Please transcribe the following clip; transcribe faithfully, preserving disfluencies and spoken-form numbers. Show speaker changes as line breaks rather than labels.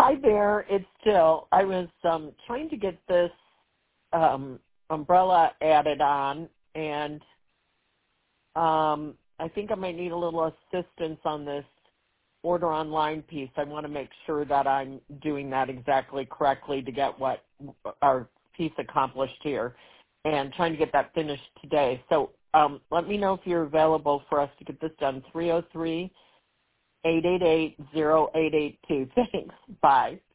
Hi there. It's Jill. I was um, trying to get this um, umbrella added on, and um, I think I might need a little assistance on this order online piece. I want to make sure that I'm doing that exactly correctly to get what our piece accomplished here, and trying to get that finished today. So um, let me know if you're available for us to get this done. three oh three, eight eight eight, oh eight eight two. Thanks. Bye.